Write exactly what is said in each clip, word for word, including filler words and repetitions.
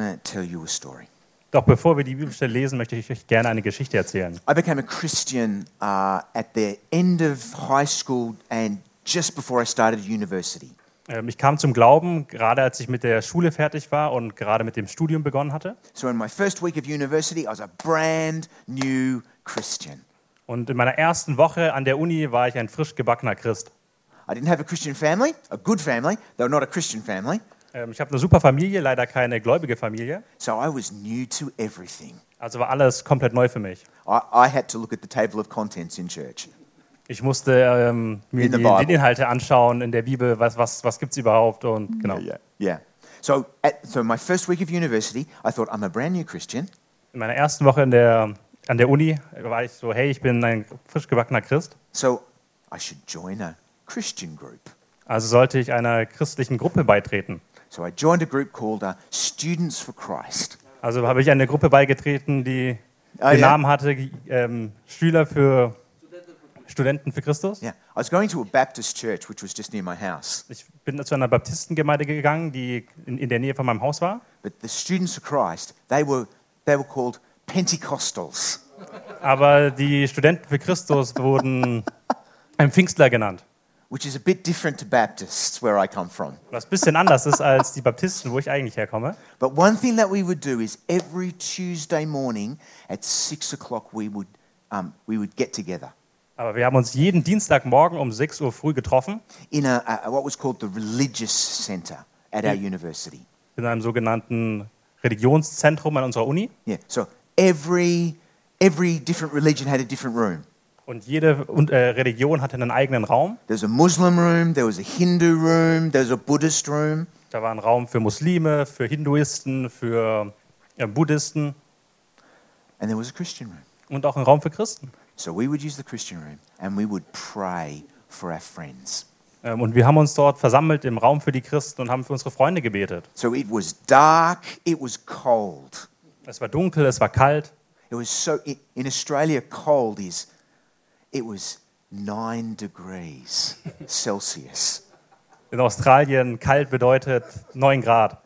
to tell you a story. Doch bevor wir die Bibelstelle lesen, möchte ich euch gerne eine Geschichte erzählen. I became a Christian uh, at the end of high school and just before I started university. Ähm, Ich kam zum Glauben, gerade als ich mit der Schule fertig war und gerade mit dem Studium begonnen hatte. So in my first week of university, I was a brand new Christian. Und in meiner ersten Woche an der Uni war ich ein frisch gebackener Christ. I didn't have a Christian family, a good family, though not a Christian family. Ähm, Ich habe eine super Familie, leider keine gläubige Familie. So I was new to everything. Also war alles komplett neu für mich. I, I had to look at the table of contents in church. Ich musste ähm, mir In the die, Bible. die Inhalte anschauen in der Bibel, was, was, was gibt es überhaupt und genau. Yeah, yeah. So, at, so my first week of university, I thought I'm a brand new Christian. In meiner ersten Woche in der, an der Uni war ich so, hey, ich bin ein frisch gebackener Christ. So I should join a Christian group. Also sollte ich einer christlichen Gruppe beitreten. So I joined a group called uh, Students for Christ. Also habe ich einer Gruppe beigetreten, die Ah, den ja? Namen hatte, ähm, Schüler für Studenten für Christus. Yeah, I was going to a Baptist church, which was just near my house. Ich bin zu einer Baptistengemeinde gegangen, die in, in der Nähe von meinem Haus war. But the Students for Christ, they were they were called Pentecostals. Aber die Studenten für Christus wurden ein Pfingstler genannt. Which is a bit different to Baptists, where I come from. Was ein bisschen anders ist als die Baptisten, wo ich eigentlich herkomme. But one thing that we would do is every Tuesday morning at six o'clock we would um, we would get together Aber wir haben uns jeden Dienstagmorgen um sechs Uhr früh getroffen in a, a what was called the religious center at our university. in einem sogenannten Religionszentrum an unserer Uni. Yeah, so every every different religion had a different room. Und jede und, äh, Religion hatte einen eigenen Raum. There's a Muslim room, there was a Hindu room, there's a Buddhist room. Da war ein Raum für Muslime, für Hinduisten, für äh, Buddhisten And there was a Christian room. und auch ein Raum für Christen. So we would use the Christian room and we would pray for our friends. Ähm, und wir haben uns dort versammelt im Raum für die Christen und haben für unsere Freunde gebetet. So it was dark, it was cold. Es war dunkel, es war kalt. It was so in, in Australia cold is it was nine degrees Celsius. In Australien kalt bedeutet neun Grad.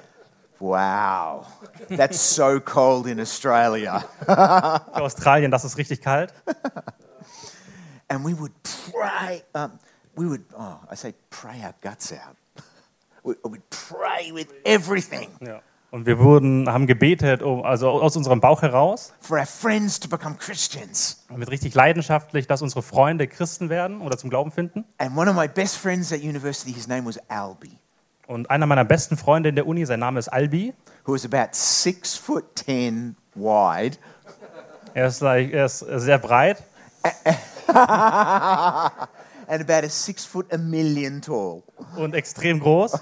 Wow. That's so cold in Australia. Für Australien, das ist richtig kalt. And we would pray um, we would oh, I say pray our guts out. We would pray with everything Ja. Und wir wurden, haben gebetet, um, also aus unserem Bauch heraus, for our friends to become Christians. mit richtig leidenschaftlich, dass unsere Freunde Christen werden oder zum Glauben finden. And one of my best friends at university, his name was Albie, Und einer meiner besten Freunde in der Uni, sein Name ist Albi. who was about six foot ten wide. Er ist, like, er ist sehr breit And about a six foot a million tall. und extrem groß.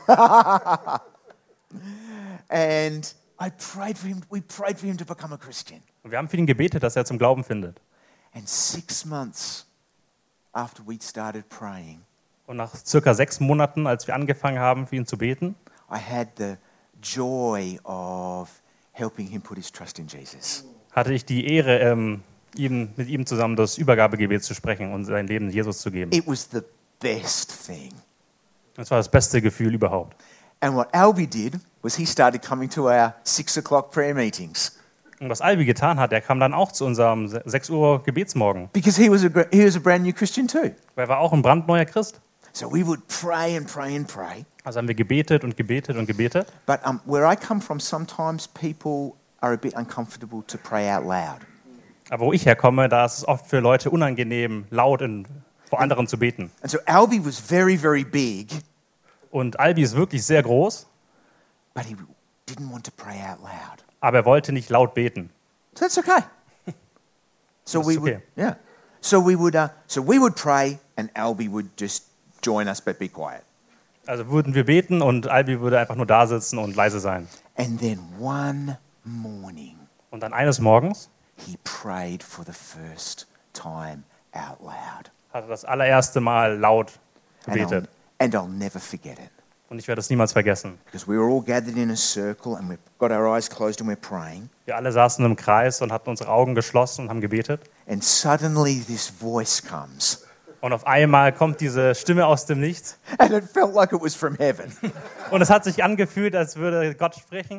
And I prayed for him, we prayed for him to become a Christian. Und wir haben für ihn gebetet, dass er zum Glauben findet. And six months after we started praying, Und nach circa sechs Monaten, als wir angefangen haben, für ihn zu beten, I had the joy of helping him put his trust in Jesus. hatte ich die Ehre, ähm, ihm, mit ihm zusammen das Übergabegebet zu sprechen und sein Leben Jesus zu geben. It was the best thing. Das war das beste Gefühl überhaupt. And what Albie did was he started coming to our six o'clock prayer meetings Und was Albi getan hat, er kam dann auch zu unserem sechs Uhr Gebetsmorgen. because he was a gr- he was a brand new Christian too. Weil er war auch ein brandneuer Christ. So we would pray and pray and pray. Also haben wir gebetet und gebetet und gebetet. But um, where I come from, sometimes people are a bit uncomfortable to pray out loud. Aber wo ich herkomme, da ist es oft für Leute unangenehm, laut in, vor anderen zu beten. And so Albie was very, very big, Und Albi ist wirklich sehr groß, but he didn't want to pray out loud. aber er wollte nicht laut beten. So that's okay. So That's we would, okay. yeah. So we would, uh, so we would pray, and Albie would just join us, but be quiet. Also würden wir beten und Albi würde einfach nur da sitzen und leise sein. And then one morning, Und dann eines Morgens he prayed for the first time out loud, hat er das allererste Mal laut and I'll, gebetet. and I'll never forget it. Und ich werde es niemals vergessen. Because we were all gathered in a circle, and we've got our eyes closed, and we're praying. Wir alle saßen im Kreis und hatten unsere Augen geschlossen und haben gebetet. And suddenly this voice comes, Und auf einmal kommt diese Stimme aus dem Nichts. and it felt like it was from heaven. Und es hat sich angefühlt, als würde Gott sprechen.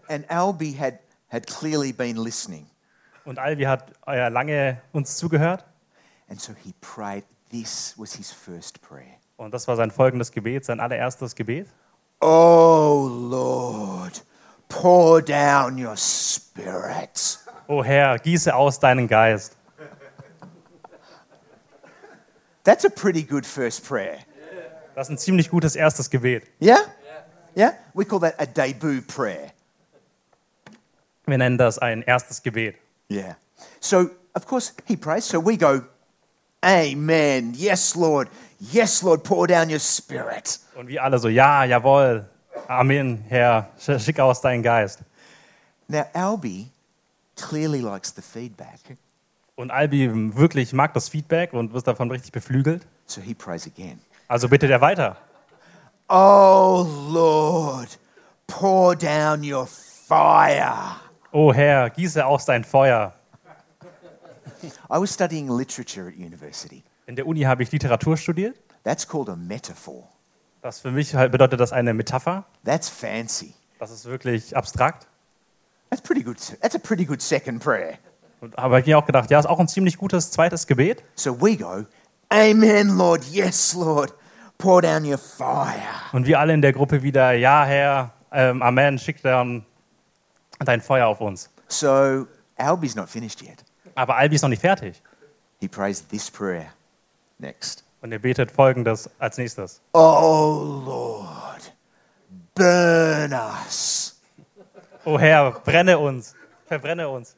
And Albie had, had clearly been listening. Und Albi hat äh, lange uns zugehört. And so he prayed. This was his first prayer. Und das war sein folgendes Gebet, sein allererstes Gebet. Oh Lord, pour down your spirit. O Herr, gieße aus deinen Geist. That's a pretty good first prayer. Das ist ein ziemlich gutes erstes Gebet. Yeah? Yeah? We call that a debut prayer. Wir nennen das ein erstes Gebet. Yeah. So, of course, he prays. So we go, Amen. Yes, Lord. Yes, Lord, pour down your spirit. Und wir alle so, ja, jawohl, Amen, Herr, schick aus deinen Geist. Now, Albie clearly likes the feedback. Und Albi wirklich mag das Feedback und wird davon richtig beflügelt. So he prays again. Also bittet er weiter. Oh, Lord, pour down your fire. O Herr, gieße aus dein Feuer. I was studying literature at university. In der Uni habe ich Literatur studiert. That's called a metaphor. Das für mich halt bedeutet das eine Metapher. That's fancy. Das ist wirklich abstrakt. That's pretty good. That's a pretty good second prayer. Und, aber ich habe mir auch gedacht, ja, ist auch ein ziemlich gutes zweites Gebet. So we go, Amen, Lord. Yes, Lord. Pour down your fire. Und wir alle in der Gruppe wieder, ja, Herr, ähm, Amen, schick dann dein Feuer auf uns. So Albie's not finished yet. Aber Albi ist noch nicht fertig. He prays this prayer next. Und er betet folgendes als nächstes. Oh, Lord, burn us. O Herr, brenne uns, verbrenne uns.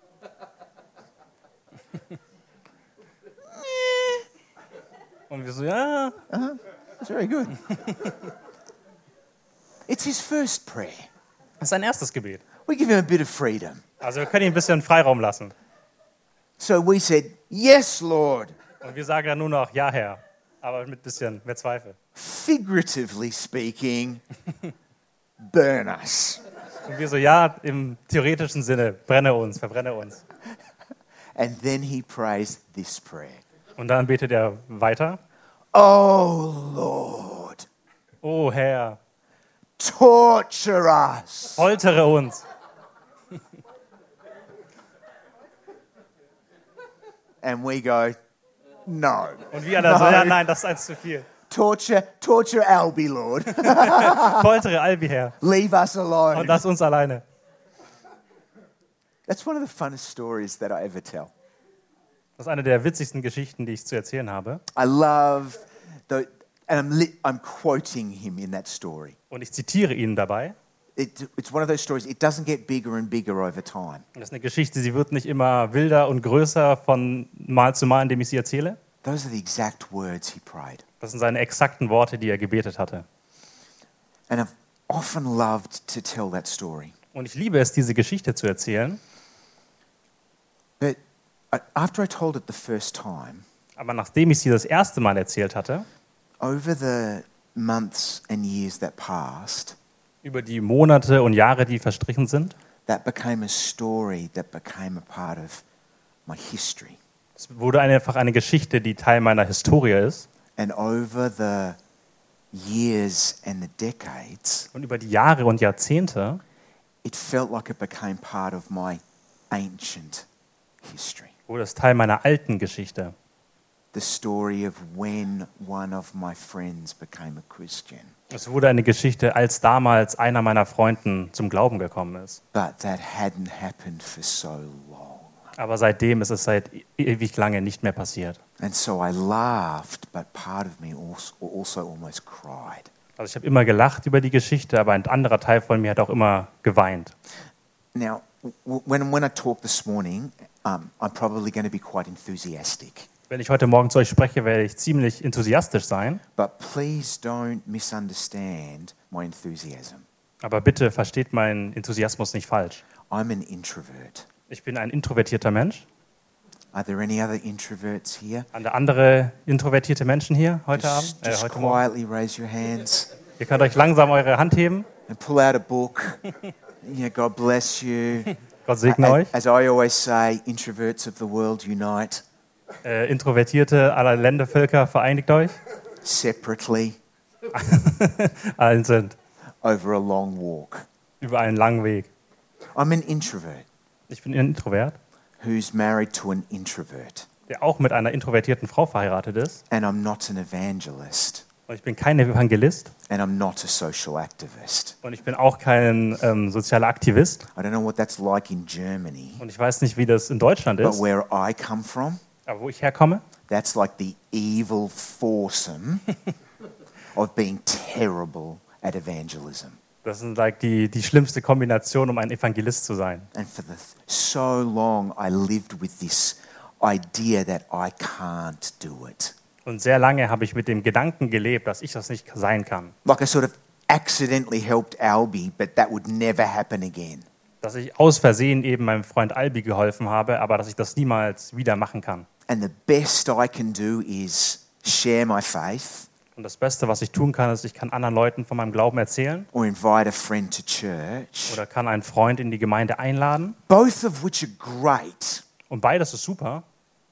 Und wir so, ja. That's very good. It's his first prayer. Das ist sein erstes Gebet. We give him a bit of freedom. Also wir können ihm ein bisschen Freiraum lassen. So we said, yes, Lord. Und wir sagen dann nur noch, ja, Herr. Aber mit ein bisschen mehr Zweifel. Figuratively speaking, burn us. Und wir so, ja, im theoretischen Sinne, brenne uns, verbrenne uns. And then he prays this prayer. Und dann betet er weiter. Oh, Lord, O Herr, torture us. foltere uns. And we go, no. Und wir alle so, ja, nein, das ist eins zu viel. Torture, torture Albie, Lord. Foltere Albi, Herr. Leave us Und alone. lass uns alleine. That's one of the funnest stories that I ever tell. Das ist eine der witzigsten Geschichten, die ich zu erzählen habe. I love the, and I'm, li- I'm quoting him in that story. Und ich zitiere ihn dabei. It, it's one of those stories, it doesn't get bigger and bigger over time. Das ist eine Geschichte, sie wird nicht immer wilder und größer von Mal zu Mal, indem ich sie erzähle. Those are the exact words he prayed. Das sind seine exakten Worte, die er gebetet hatte. And I've often loved to tell that story. Und ich liebe es, diese Geschichte zu erzählen. But I- after I told it the first time, Aber nachdem ich sie das erste Mal erzählt hatte, over the months and years that passed, über die Monate und Jahre, die verstrichen sind, that became a story that became a part of my history. es wurde einfach eine Geschichte, die Teil meiner Historie ist. And over the years and the decades, Und über die Jahre und Jahrzehnte it felt like it became part of my ancient history. wurde es Teil meiner alten Geschichte. The story of when one of my friends became a Christian. Es wurde eine Geschichte, als damals einer meiner Freunden zum Glauben gekommen ist. But that hadn't happened for so long. Aber seitdem ist es seit e- ewig lange nicht mehr passiert. And so I laughed, but part of me also, also almost cried. Also ich habe immer gelacht über die Geschichte, aber ein anderer Teil von mir hat auch immer geweint. Now, w- when, when I talk this morning, um, I'm probably going to be quite enthusiastic. Wenn ich heute Morgen zu euch spreche, werde ich ziemlich enthusiastisch sein. But please don't misunderstand my enthusiasm. Aber bitte versteht meinen Enthusiasmus nicht falsch. I'm an introvert. Ich bin ein introvertierter Mensch. Are there any other introverts here? An der andere introvertierte Menschen hier heute Just, Abend, äh, just heute Morgen. quietly raise your hands Ihr könnt euch langsam eure Hand heben. and pull out a book. Yeah, God bless you. Gott segne A- euch. As I always say, introverts of the world unite Äh, Introvertierte aller Ländervölker, vereinigt euch. separately Einzeln over a long walk. über einen langen Weg. I'm an introvert Ich bin ein Introvert, who's married to an introvert, der auch mit einer introvertierten Frau verheiratet ist. and I'm not an evangelist, Und ich bin kein Evangelist and I'm not a social activist. und ich bin auch kein ähm, sozialer Aktivist. I don't know what that's like in Germany, Und ich weiß nicht, wie das in Deutschland but ist, where I come from, aber wo ich herkomme, that's like the evil foursome of being terrible at evangelism. das ist like die, die schlimmste Kombination, um ein Evangelist zu sein. And for the so long, I lived with this idea that I can't do it. Und sehr lange habe ich mit dem Gedanken gelebt, dass ich das nicht sein kann. Like I sort of accidentally helped Albie, but that would never happen again. Dass ich aus Versehen eben meinem Freund Albi geholfen habe, aber dass ich das niemals wieder machen kann. And the best I can do is share my faith Und das Beste, was ich tun kann, ist, ich kann anderen Leuten von meinem Glauben erzählen or invite a friend to church, oder kann einen Freund in die Gemeinde einladen. both of which are great, Und beides ist super,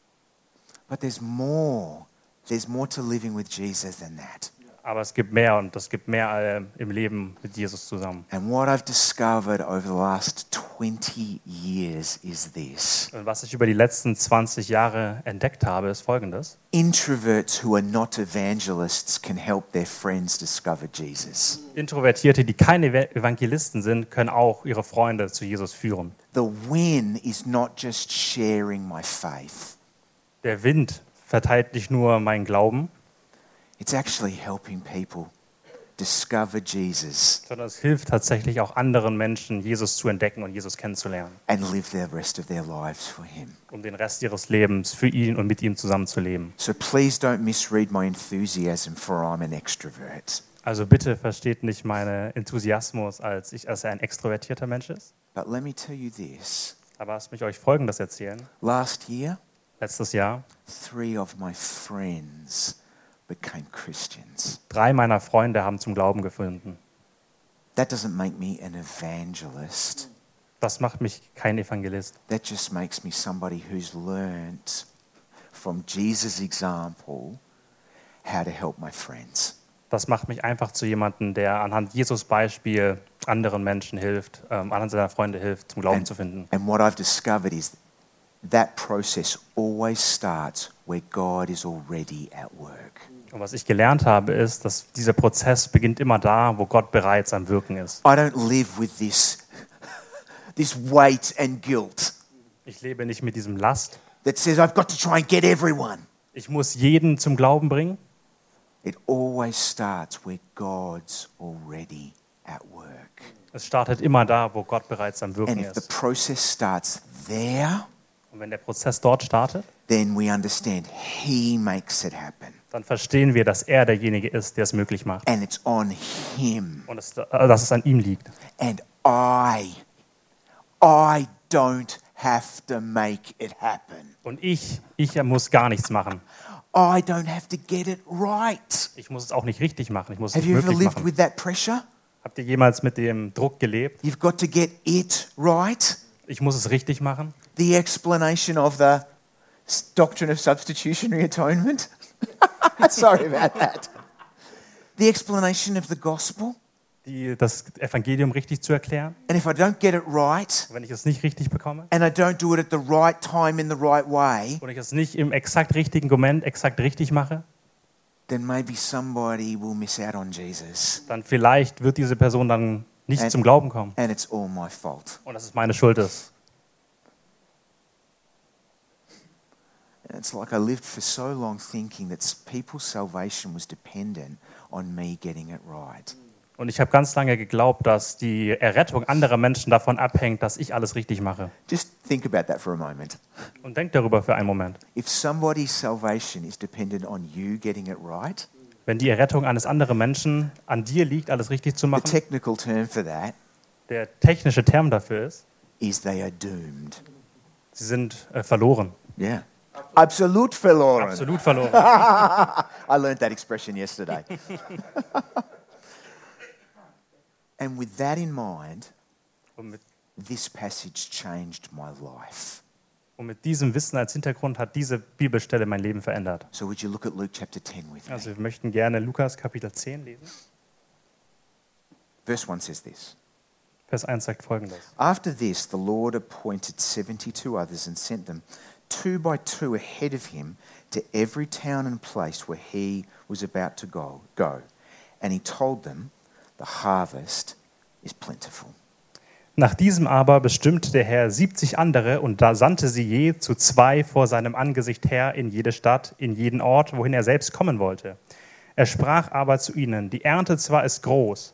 but there's more. There's more to living with Jesus than that. aber es gibt mehr und es gibt mehr äh, im Leben mit Jesus zusammen. And what I've discovered over the last twenty years is this. Und was ich über die letzten zwanzig Jahre entdeckt habe, ist Folgendes. Introverts who are not evangelists can help their friends discover Jesus. Introvertierte, die keine Ev- Evangelisten sind, können auch ihre Freunde zu Jesus führen. The win is not just sharing my faith, Der Wind verteilt nicht nur meinen Glauben, it's actually helping people discover Jesus sondern es hilft tatsächlich auch anderen Menschen, Jesus zu entdecken und Jesus kennenzulernen, and live the rest of their lives for Him. um den Rest ihres Lebens für ihn und mit ihm zusammenzuleben. So please don't misread my enthusiasm for I'm an extrovert. Also bitte versteht nicht meinen Enthusiasmus, als ich als er ein extrovertierter Mensch ist. But let me tell you this. Aber lasst mich euch Folgendes erzählen. Last year, Letztes Jahr, three of my friends became Christians. drei meiner Freunde haben zum Glauben gefunden. That doesn't make me an evangelist. Das macht mich kein Evangelist. That just makes me somebody who's learnt from Jesus' example how to help my friends. Das macht mich einfach zu jemandem, der anhand Jesus Beispiel anderen Menschen hilft, ähm, anderen seiner Freunde hilft, zum Glauben zu finden. And what I've discovered is that process always starts where God is already at work. Und was ich gelernt habe, ist, dass dieser Prozess beginnt immer da, wo Gott bereits am Wirken ist. I don't live with this, this weight and guilt Ich lebe nicht mit diesem Last. that says I've got to try and get everyone. Ich muss jeden zum Glauben bringen. It always starts where God's already at work. Es startet immer da, wo Gott bereits am And Wirken if the ist. process starts there, Und wenn der Prozess dort startet, then we understand He makes it happen. dann verstehen wir, dass er derjenige ist, der es möglich macht. And it's on Him. Und es, äh, dass es an ihm liegt. And I, I don't have to make it happen. Und ich, ich muss gar nichts machen. I don't have to get it right. Ich muss es auch nicht richtig machen. Ich muss es Have nicht you ever möglich lived machen. with that pressure? Habt ihr jemals mit dem Druck gelebt? You've got to get it right. Ich muss es richtig machen. The explanation of the s- doctrine of substitutionary atonement. Sorry about that. The explanation of the gospel. Die, das Evangelium richtig zu erklären. And if I don't get it right, Wenn ich es nicht richtig bekomme and I don't do it at the right time in the right way, und ich es nicht im exakt richtigen Moment exakt richtig mache, then maybe somebody will miss out on Jesus. dann vielleicht wird diese Person dann nicht And- zum Glauben kommen. And it's all my fault. Und dass es meine Schuld ist. And it's like I lived for so long thinking that s- people's salvation was dependent on me getting it right. Und ich habe ganz lange geglaubt, dass die Errettung anderer Menschen davon abhängt, dass ich alles richtig mache. Just think about that for a moment. Und denk darüber für einen Moment. If somebody's salvation is dependent on you getting it right, Wenn die Errettung eines anderen Menschen an dir liegt, alles richtig zu the machen, technical term for that der technische Term dafür ist, is they are doomed. sie sind äh, verloren. Yeah. Absolut verloren. Absolut verloren. I learned that expression yesterday. And with that in mind, Und mit, this passage changed my life. und mit diesem Wissen als Hintergrund hat diese Bibelstelle mein Leben verändert. So would you look at Luke chapter ten with me? Also wir möchten gerne Lukas Kapitel zehn lesen. Verse one says this. Vers eins sagt Folgendes. After this, the Lord appointed seventy-two others and sent them two by two ahead of him to every town and place where he was about to go. go. And he told them, the harvest is plentiful. Nach diesem aber bestimmte der Herr siebzig andere und da sandte sie je zu zwei vor seinem Angesicht her in jede Stadt, in jeden Ort, wohin er selbst kommen wollte. Er sprach aber zu ihnen, die Ernte zwar ist groß,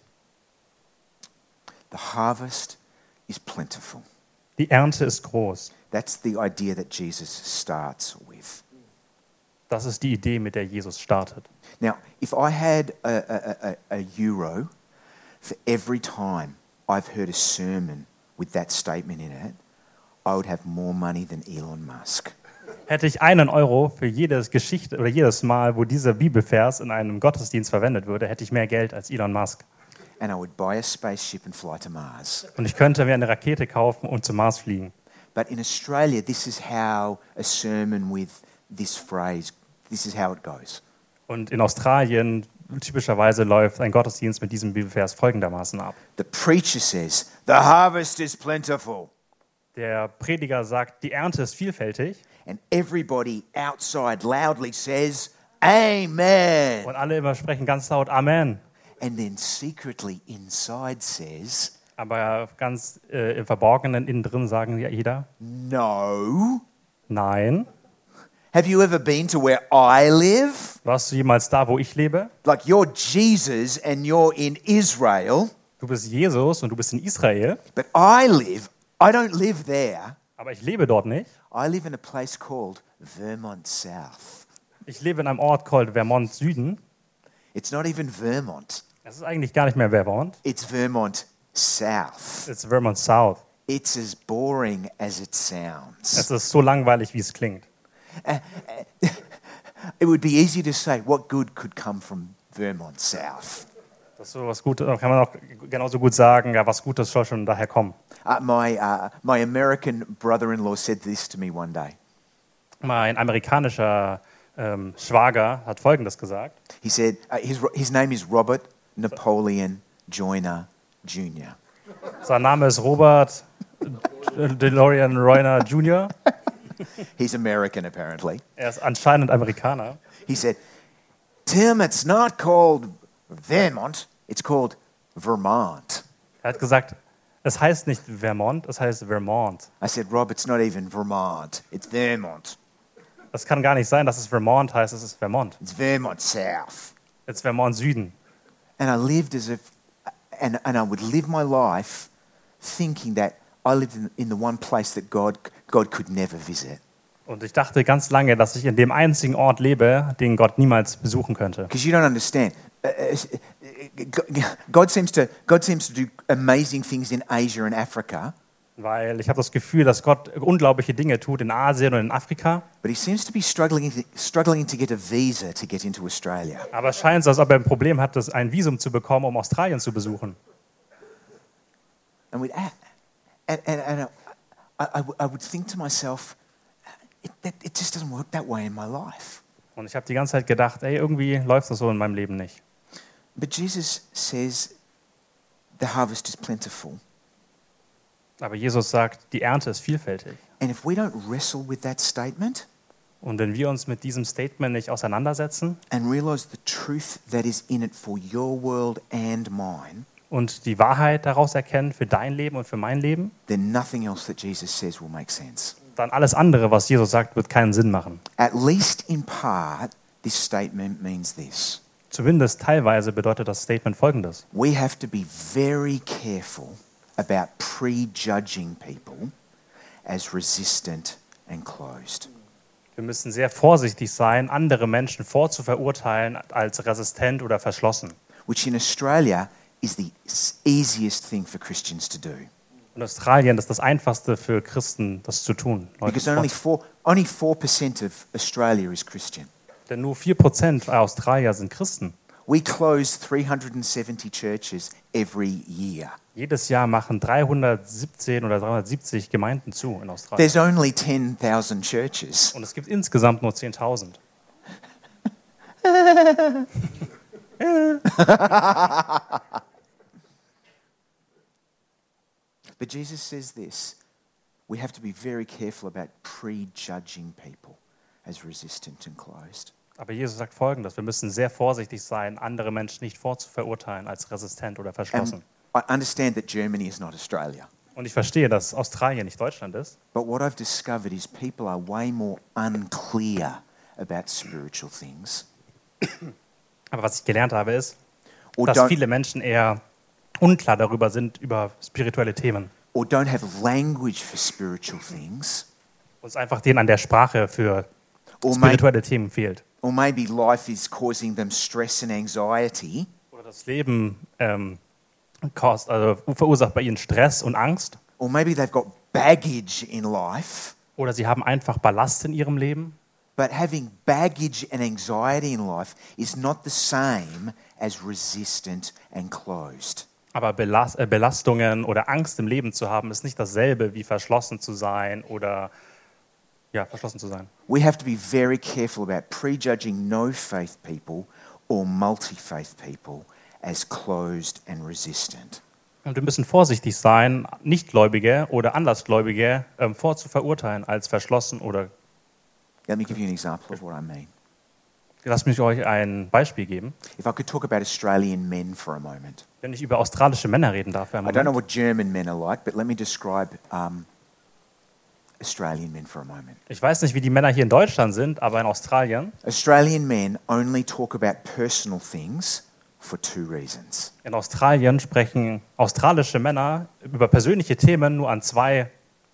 The harvest is plentiful. die Ernte ist groß. That's the idea that Jesus starts with. Das ist die Idee, mit der Jesus startet. Now, if I had a, a, a, a euro for every time I've heard a sermon with that statement in it, I would have more money than Elon Musk. Hätte ich einen Euro für jedes Geschichte oder jedes Mal, wo dieser Bibelvers in einem Gottesdienst verwendet würde, hätte ich mehr Geld als Elon Musk. And I would buy a spaceship and fly to Mars. Und ich könnte mir eine Rakete kaufen und zum Mars fliegen. But in Australia, this is how a sermon with this phrase, this is how it goes. Und in Australien typischerweise läuft ein Gottesdienst mit diesem Bibelvers folgendermaßen ab. The preacher says, the harvest is plentiful. Der Prediger sagt, die Ernte ist vielfältig. And everybody outside loudly says, Amen. Und alle immer sprechen ganz laut Amen. And then secretly inside says, Aber ganz äh, im Verborgenen innen drin sagen ja jeder, no. nein. Have you ever been to where I live? Warst du jemals da, wo ich lebe? Like you're Jesus and you're in Israel, Du bist Jesus und du bist in Israel, but I live, I don't live there. aber ich lebe dort nicht. I live in a place called Vermont South. Ich lebe in einem Ort called Vermont Süden. It's not even Vermont. Es ist eigentlich gar nicht mehr Vermont. It's Vermont South. Es ist Vermont South. It's as boring as it sounds. Es ist so langweilig, wie es klingt. It would be easy to say, what good could come from Vermont South? Das ist so was Gutes, kann man auch genauso gut sagen, ja, was Gutes soll schon daher kommen. Uh, my, uh, my American brother-in-law said this to me one day. Mein amerikanischer ähm, Schwager hat Folgendes gesagt. He said, uh, his, his name is Robert Napoleon Joyner Junior Sein Name ist Robert DeLorean Royner Junior He's American, apparently. Er ist anscheinend Amerikaner. He said, Tim, it's not called Vermont, it's called Vermont. Er hat gesagt, es heißt nicht Vermont, es heißt Vermont. I said, Rob, it's not even Vermont, it's Vermont. Es kann gar nicht sein, dass es Vermont heißt, es ist Vermont. It's Vermont South. Es ist Vermont Süden. And I lived as if, and, and I would live my life thinking that I lived in, in the one place that God, God could never visit. Und ich dachte ganz lange, dass ich in dem einzigen Ort lebe, den Gott niemals besuchen könnte. Because you don't understand. Uh, uh, God seems to God seems to do amazing things in Asia and Africa, Weil ich habe das Gefühl, dass Gott unglaubliche Dinge tut in Asien und in Afrika. but He seems to be struggling to, struggling to get a visa to get into Australia. Aber es scheint so, als ob er ein Problem hat, das ein Visum zu bekommen, um Australien zu besuchen. And, we'd, and, and, and I, I, I would think to myself, it, that, it just doesn't work that way in my life. Und ich habe die ganze Zeit gedacht, ey, irgendwie läuft das so in meinem Leben nicht. But Jesus says the harvest is plentiful. Aber Jesus sagt, die Ernte ist vielfältig. And if we don't wrestle with that statement Und wenn wir uns mit diesem Statement nicht auseinandersetzen and realize the truth that is in it for your world and mine, und die Wahrheit daraus erkennen für dein Leben und für mein Leben, then nothing else that Jesus says will make sense. dann alles andere, was Jesus sagt, wird keinen Sinn machen. At least in part, this statement means this. Zumindest teilweise bedeutet das Statement Folgendes. We have to be very careful about prejudging people as resistant and closed. Wir müssen sehr vorsichtig sein, andere Menschen vorzuverurteilen als resistent oder verschlossen. Which in Australia is the easiest thing for Christians to do. In Australien ist das Einfachste für Christen, das zu tun. Leute Because only four, only four percent of Australia is Christian. Denn nur vier Prozent der Australier sind Christen. We close three hundred seventy churches every year. Jedes Jahr machen dreihundertsiebzehn oder dreihundertsiebzig Gemeinden zu in Australien. There's only ten thousand churches. Und es gibt insgesamt nur zehntausend. But Jesus says this, we have to be very careful about prejudging people as resistant and closed. Aber Jesus sagt Folgendes: Wir müssen sehr vorsichtig sein, andere Menschen nicht vorzuverurteilen als resistent oder verschlossen. And I understand that Germany is not Australia. Und ich verstehe, dass Australien nicht Deutschland ist. But what I've discovered is people are way more unclear about spiritual things. Aber was ich gelernt habe, ist, Or dass don't, viele Menschen eher unklar darüber sind, über spirituelle Themen. or don't have language for spiritual things. Und es einfach denen an der Sprache für Or, may, spirituelle Themen fehlt. or maybe life is causing them stress and anxiety. Oder das Leben ähm, kost, also verursacht bei ihnen Stress und Angst. Or maybe they've got baggage in life. Oder sie haben einfach Ballast in ihrem Leben. But having baggage and anxiety in life is not the same as resistant and closed. Aber Belast, äh, Belastungen oder Angst im Leben zu haben, ist nicht dasselbe wie verschlossen zu sein oder ja, verschlossen zu sein. We have to be very careful about prejudging no-faith people or multi-faith people as closed and resistant. Und wir müssen vorsichtig sein, Nichtgläubige oder Andersgläubige ähm, vorzuverurteilen als verschlossen oder. Let me give you an example of what I mean. Lasst mich euch ein Beispiel geben. If I could talk about Australian men for a moment. Wenn ich über australische Männer reden darf für einen I don't know Moment. what German men are like, but let me describe um, Australian men for a moment. Ich weiß nicht, wie die Männer hier in Deutschland sind, aber in Australien, Australian men only talk about personal things for two reasons. in Australien sprechen australische Männer über persönliche Themen nur an zwei.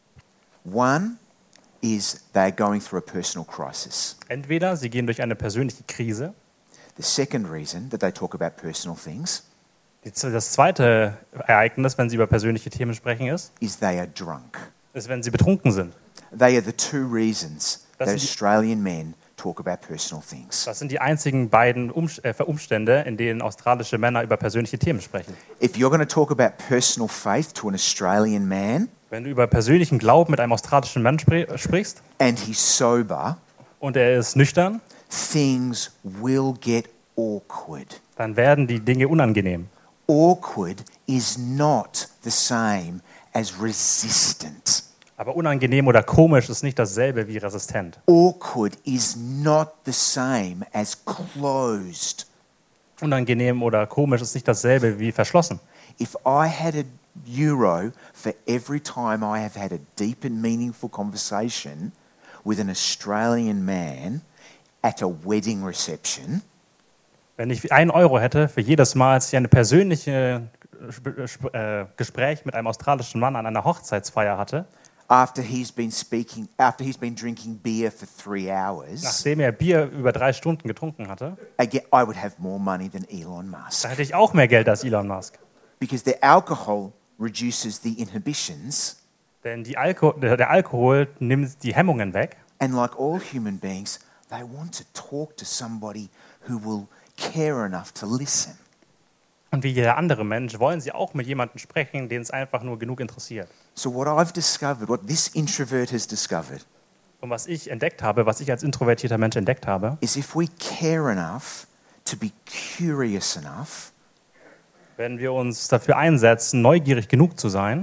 One is they're going through a personal crisis. Entweder sie gehen durch eine persönliche Krise. The second reason that they talk about personal things Die- Das zweite Ereignis, wenn sie über persönliche Themen sprechen, ist, is they are drunk. ist, wenn sie betrunken sind. They are the two reasons Das that sind die- Australian men talk about personal things. Das sind die einzigen beiden Umst- äh, Umstände, in denen australische Männer über persönliche Themen sprechen. If you're going to talk about personal faith to an Australian man Wenn du über persönlichen Glauben mit einem australischen Mann spre- sprichst and he's sober, und er ist nüchtern, things will get awkward. dann werden die Dinge unangenehm. Awkward is not the same as resistant. Aber unangenehm oder komisch ist nicht dasselbe wie resistent. Awkward is not the same as closed. Unangenehm oder komisch ist nicht dasselbe wie verschlossen. If I had a euro for every time I have had a deep and meaningful conversation with an Australian man at a wedding reception, Wenn ich einen Euro hätte für jedes Mal, als ich eine persönliche äh, Sp- äh, Gespräch mit einem australischen Mann an einer Hochzeitsfeier hatte, after he's been speaking, after he's been drinking beer for three hours, nachdem er Bier über drei Stunden getrunken hatte, again, I would have more money than Elon Musk. da hätte ich auch mehr Geld als Elon Musk. Because the alcohol reduces the inhibitions, Denn die Alko der der Alkohol nimmt die Hemmungen weg. and like all human beings, they want to talk to somebody who will care enough to listen. Und wie jeder andere Mensch wollen sie auch mit jemandem sprechen, den es einfach nur genug interessiert. So what I've discovered, what this introvert has discovered, Und was ich entdeckt habe, was ich als introvertierter Mensch entdeckt habe, is if we care enough to be curious enough, wenn wir uns dafür einsetzen, neugierig genug zu sein,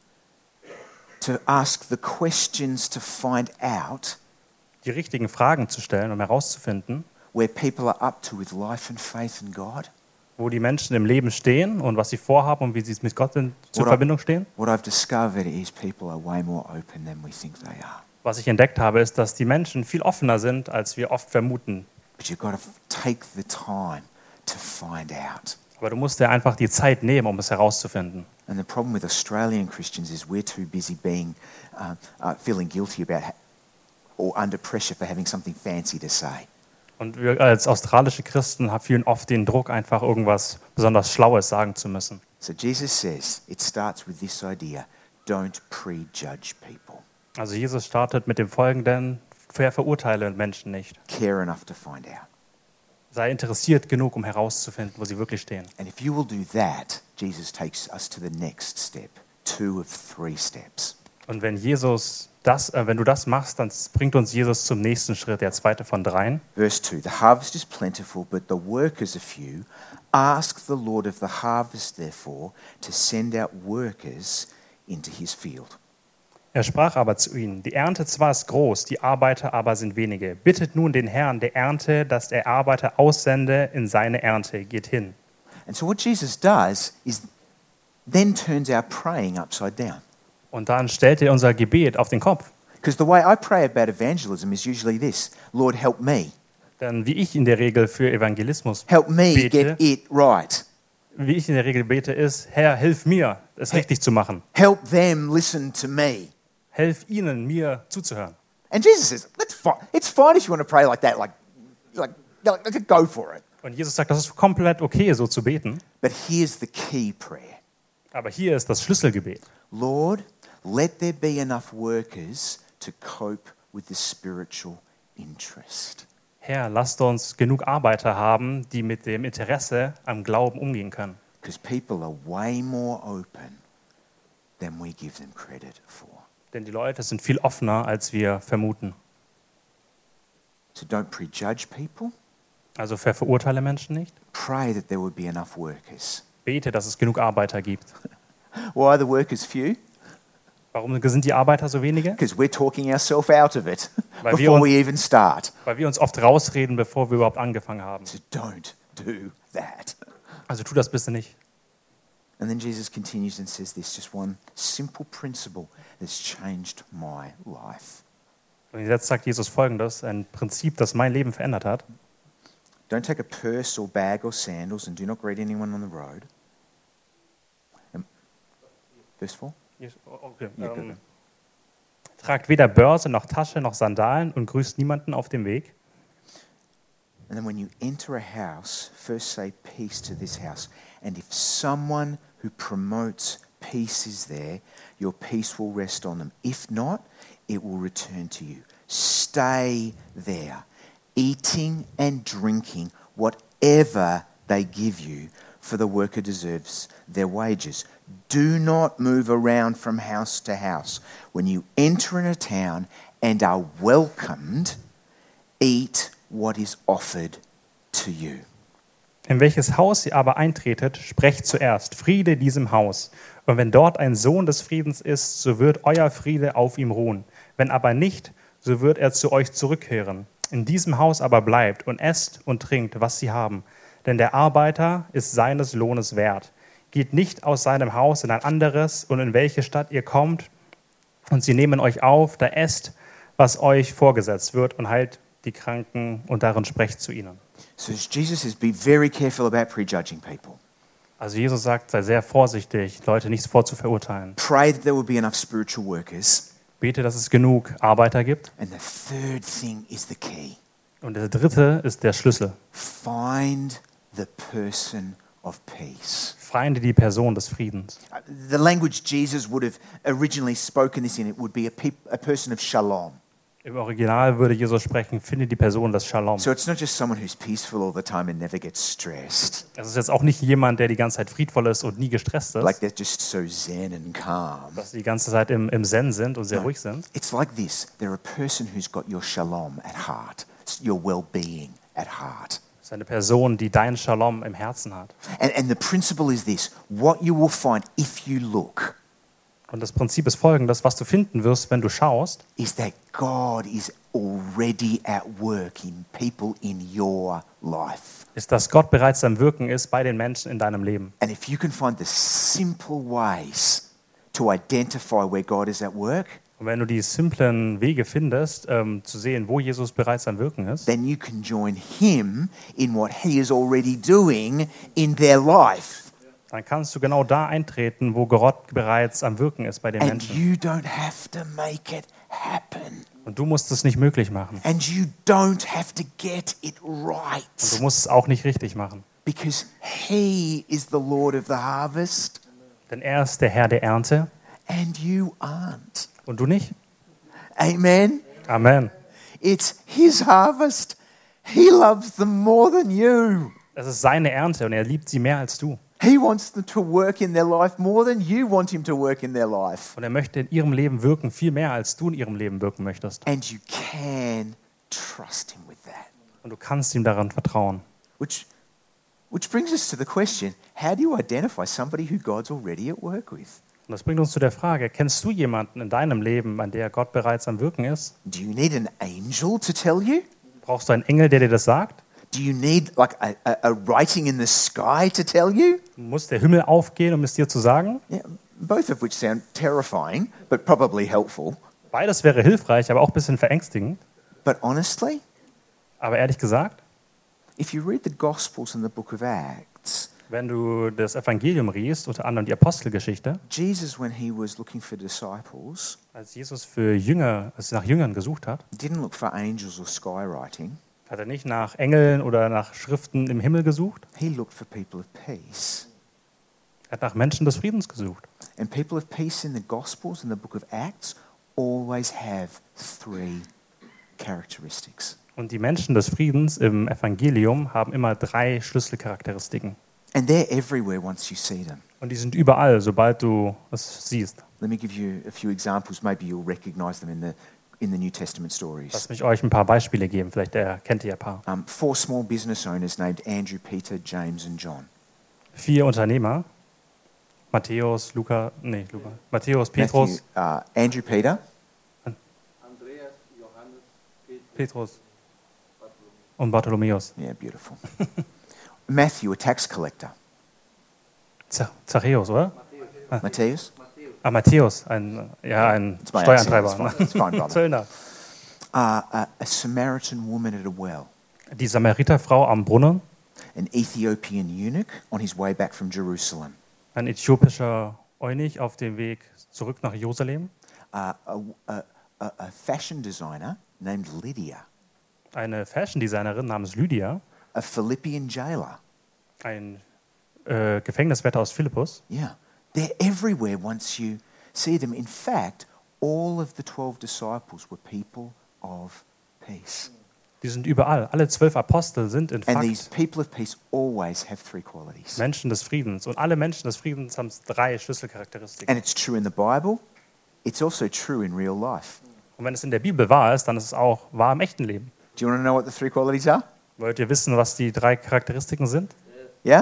to ask the questions to find out die richtigen Fragen zu stellen, um herauszufinden, where people are up to with life and faith in God, wo die Menschen im Leben stehen und was sie vorhaben und wie sie mit Gott in zur Oder- Verbindung stehen. what I've discovered is people are way more open than we think they are. Was ich entdeckt habe, ist, dass die Menschen viel offener sind, als wir oft vermuten. But you've got to take the time to find out. Aber du musst dir einfach die Zeit nehmen, um es herauszufinden. And the problem with Australian Christians is we're too busy being, uh, uh, feeling guilty about ha- or under pressure for having something fancy to say. Und wir als australische Christen fühlen oft den Druck, einfach irgendwas besonders Schlaues sagen zu müssen. So Jesus says it starts with this idea: don't prejudge people. Also Jesus startet mit dem Folgenden: Ver- Verurteile Menschen nicht. Care enough to find out. Sei interessiert genug, um herauszufinden, wo sie wirklich stehen. And if you will do that, Jesus takes us to the next step, two of three steps. Und wenn Jesus das, äh, wenn du das machst, dann bringt uns Jesus zum nächsten Schritt, der zweite von dreien. Verse two, the harvest is plentiful, but the workers are few. Ask the Lord of the harvest, therefore, to send out workers into his field. Er sprach aber zu ihnen, die Ernte zwar ist groß, die Arbeiter aber sind wenige. Bittet nun den Herrn der Ernte, dass er Arbeiter aussende in seine Ernte. Geht hin. And so what Jesus does is then turns our praying upside down. Und dann stellt er unser Gebet auf den Kopf. Because the way I pray about evangelism is usually this: Lord, help me. Denn wie ich in der Regel für Evangelismus Help me bete, get it right. wie ich in der Regel bete, ist, Herr, hilf mir, es richtig zu machen. Help them listen to me. Helf ihnen, mir zuzuhören. And Jesus says, that's fine. It's fine if you want to pray like that, like, like, like go for it. Und Jesus sagt, das ist komplett okay, so zu beten. But here's the key prayer. Aber hier ist das Schlüsselgebet. Lord, let there be enough workers to cope with the spiritual interest. Herr, lasst uns genug Arbeiter haben, die mit dem Interesse am Glauben umgehen können. Because people are way more open than we give them credit for. Denn die Leute sind viel offener, als wir vermuten. So don't prejudge people. Also ver verurteile Menschen nicht. Pray that there would be enough workers. Bete, dass es genug Arbeiter gibt. Why are the workers few? Warum sind die Arbeiter so wenige? Because we're talking ourselves out of it Weil wir before uns- we even start. Weil wir uns oft rausreden, bevor wir überhaupt angefangen haben. So don't do that. Also tu das bitte nicht. And then Jesus continues and says this, just one simple principle that's changed my life. Und jetzt sagt Jesus Folgendes, ein Prinzip, das mein Leben verändert hat. Don't take a purse or bag or sandals and do not greet anyone on the road. Um, verse four? Okay. Ja, Ähm, bitte. tragt weder Börse noch Tasche noch Sandalen und grüßt niemanden auf dem Weg. And then when you enter a house, first say peace to this house. And if someone who promotes peace is there, your peace will rest on them. If not, it will return to you. Stay there, eating and drinking whatever they give you, for the worker deserves their wages. Do not move around from house to house. When you enter in a town and are welcomed, eat what is offered to you. In welches Haus ihr aber eintretet, sprecht zuerst, Friede diesem Haus. Und wenn dort ein Sohn des Friedens ist, so wird euer Friede auf ihm ruhen. Wenn aber nicht, so wird er zu euch zurückkehren. In diesem Haus aber bleibt und esst und trinkt, was sie haben. Denn der Arbeiter ist seines Lohnes wert. Geht nicht aus seinem Haus in ein anderes, und in welche Stadt ihr kommt, und sie nehmen euch auf, da esst, was euch vorgesetzt wird, und heilt die Kranken, und darin sprecht zu ihnen. So Jesus says, be very careful about prejudging people. Also Jesus sagt, sei sehr vorsichtig, Leute nicht vorzuverurteilen. Pray that there will be enough spiritual workers. Bete, dass es genug Arbeiter gibt. And the third thing is the key. Und der dritte ist der Schlüssel. Find the person of peace. Feinde die Person des Friedens. Uh, The language Jesus would have originally spoken this in, it would be a, peop- a person of shalom. Im Original würde Jesus sprechen, finde die Person des Shalom. So it's not just someone who's peaceful all the time and never gets stressed. Das ist jetzt auch nicht jemand, der die ganze Zeit friedvoll ist und nie gestresst ist, Like they're just so zen and calm. dass sie die ganze Zeit im, im Zen sind und sehr ruhig sind. It's like this. They're a person who's got your shalom at heart. It's your well-being at heart. Das ist eine Person, die dein Shalom im Herzen hat. And, and the principle is this. What you will find if you look Und das Prinzip ist folgendes, was du finden wirst, wenn du schaust, is that God is already at work in people in your life. ist, dass Gott bereits am Wirken ist bei den Menschen in deinem Leben. And if you can find the simple ways to identify where God is at work, Und wenn du die simplen Wege findest, ähm, zu sehen, wo Jesus bereits am Wirken ist, then you can join him in what he is already doing in their life. dann kannst du genau da eintreten, wo Gott bereits am Wirken ist bei den And Menschen. you don't have to make it happen. Und du musst es nicht möglich machen. And you don't have to get it right. Und du musst es auch nicht richtig machen. Because he is the Lord of the harvest Denn er ist der Herr der Ernte and you aren't. und du nicht. Amen. Amen. It's his harvest. He loves them more than you. Es ist seine Ernte und er liebt sie mehr als du. He wants them to work in their life more than you want him to work in their life. Und er möchte in ihrem Leben wirken, viel mehr als du in ihrem Leben wirken möchtest. And you can trust him with that. Und du kannst ihm daran vertrauen. Which, which brings us to the question, how do you identify somebody who God's already at work with? Und das bringt uns zu der Frage, kennst du jemanden in deinem Leben, an der Gott bereits am Wirken ist? Do you need an angel to tell you? Brauchst du einen Engel, der dir das sagt? Do you need like a, a, a writing in the sky to tell you? Muss der Himmel aufgehen, um es dir zu sagen? Yeah, both of which sound terrifying, but probably helpful. Beides wäre hilfreich, aber auch ein bisschen verängstigend. But honestly, Aber ehrlich gesagt, if you read the Gospels and the book of Acts, wenn du das Evangelium liest, unter anderem die Apostelgeschichte, Jesus, when he was looking for disciples, als Jesus für Jünger, als er nach Jüngern gesucht hat, didn't look for angels or skywriting. hat er nicht nach Engeln oder nach Schriften im Himmel gesucht. He looked for people of peace. Er hat nach Menschen des Friedens gesucht. And people of peace in the Gospels and the book of Acts always have three characteristics. Und die Menschen des Friedens im Evangelium haben immer drei Schlüsselcharakteristiken. And they're everywhere once you see them. Und die sind überall, sobald du es siehst. Let me give you a few examples. Maybe you'll recognize them in the, in the New Testament stories. Lass mich euch ein paar Beispiele geben, vielleicht er kennt ihr ein paar. Um, four small business owners named Andrew, Peter, James and John. Vier Unternehmer, Matthäus, Luca, nee, Luca, Matthäus, Petrus, Matthew, uh, Andrew, Peter, Andreas, Johannes, Petrus, Petrus und Bartholomäus. yeah, beautiful. Matthew, a tax collector. Z- Zachäus, oder? Matthias, Ah, Matthäus, ein, ja, ein It's my Steueintreiber, accent, it's fine, it's fine, brother. Zöllner. uh, a, a Samaritan woman at a well, Die Samariterfrau am Brunnen, an Ethiopian eunuch on his way back from Jerusalem, ein äthiopischer Eunuch auf dem Weg zurück nach Jerusalem, uh, a, a, a a fashion designer named Lydia, eine Fashion-Designerin namens Lydia, a Philippian jailer. ein äh, Gefängniswärter aus Philippus. Yeah, they're everywhere once you see them. In fact, all of the twelve disciples were people of peace. Die sind überall. Alle zwölf Apostel sind in And these Fakt people of peace always have three qualities. Menschen des Friedens. Und alle Menschen des Friedens haben drei Schlüsselcharakteristiken. And it's true in the Bible, it's also true in real life. Und wenn es in der Bibel wahr ist, dann ist es auch wahr im echten Leben. Do you want to know what the three qualities are? Wollt ihr wissen, was die drei Charakteristiken sind? Yeah?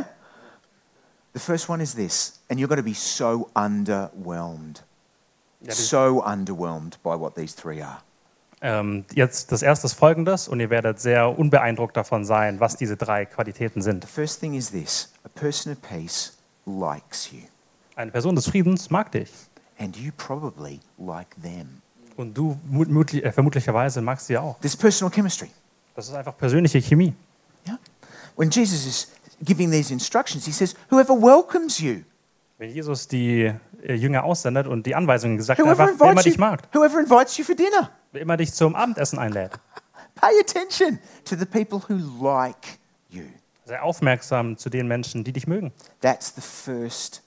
The first one is this, and you're going to be so underwhelmed. Ja, die, So underwhelmed by what these three are. ähm, jetzt das erste ist folgendes und ihr werdet sehr unbeeindruckt davon sein, was diese drei Qualitäten sind. The first thing is this, a person of peace likes you, Eine Person des Friedens mag dich and you probably like them. und du mut- mutli- äh, vermutlicherweise magst sie auch. There's personal chemistry. Das ist einfach persönliche Chemie. Yeah? When Jesus is giving these instructions, he says, whoever welcomes you, Wenn Jesus die äh, Jünger aussendet und die Anweisungen gesagt hat, whoever einfach, wer immer invites dich you, mag, whoever invites you for dinner, wer immer dich zum Abendessen einlädt, pay attention to the people who like you. sei aufmerksam zu den Menschen, die dich mögen. That's the first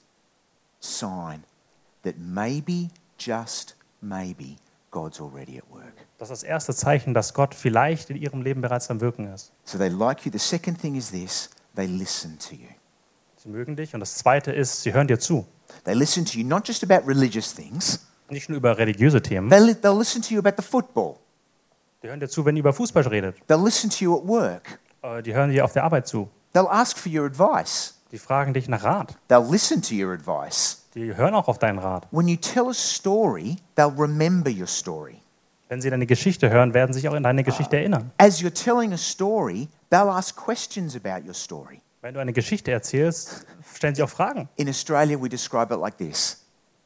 sign that maybe, just maybe, God's already at work. Das ist das erste Zeichen, dass Gott vielleicht in ihrem Leben bereits am Wirken ist. So they like you. The second thing is this, they listen to you. Sie mögen dich. Und das zweite ist, sie hören dir zu. They listen to you not just about religious things, Nicht nur über religiöse Themen. they li- they'll listen to you about the football. Die hören dir zu, wenn ihr über Fußball redet. They'll listen to you at work. Äh, Die hören dir auf der Arbeit zu. They'll ask for your advice. Die fragen dich nach Rat. They'll listen to your advice. Die hören auch auf deinen Rat. When you tell a story, they'll remember your story. Wenn sie deine Geschichte hören, werden sie sich auch in deine Geschichte erinnern. As you're telling a story, they'll ask questions about your story. Wenn du eine Geschichte erzählst, stellen sie auch Fragen. In Australia, we describe it like this.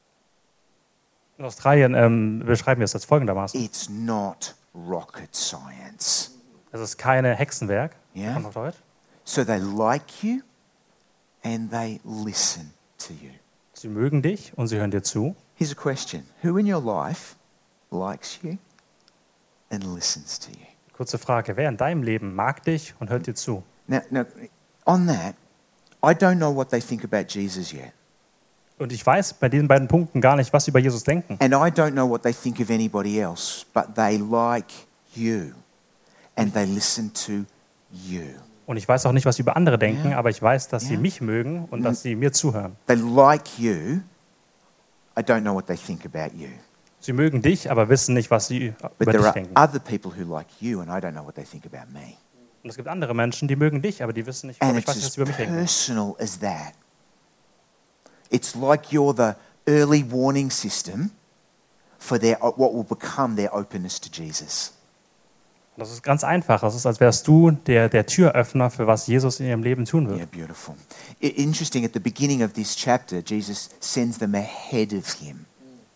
In Australien ähm, beschreiben wir es als folgendermaßen. It's not rocket science. Es ist keine Hexenwerk. Ja. Kommt auf Deutsch. So they like you and they listen to you. Sie mögen dich und sie hören dir zu. Here's a question. Who in your life likes you and listens to you? Kurze Frage, wer in deinem Leben mag dich und hört dir zu? Now, now, on that, I don't know what they think about Jesus yet. Und ich weiß bei diesen beiden Punkten gar nicht, was sie über Jesus denken. And I don't know what they think of anybody else, but they like you and they listen to you. Und ich weiß auch nicht, was sie über andere denken, Ja. aber ich weiß, dass sie Ja. mich mögen und dass sie mir zuhören. They like you. I don't know what they think about you. Sie mögen dich, aber wissen nicht, was sie But über there dich are denken. other people who like you and I don't know what they think about me. Und es gibt andere Menschen, die mögen dich, aber die wissen nicht, And ich it's weiß nicht, was as sie über mich denken. personal as that. It's like you're the early warning system for their what will become their openness to Jesus. Das ist ganz einfach. Das ist, als wärst du der, der Türöffner für was Jesus in ihrem Leben tun Yeah, wird. beautiful. I- interesting, at the beginning of this chapter, Jesus sends them ahead of him.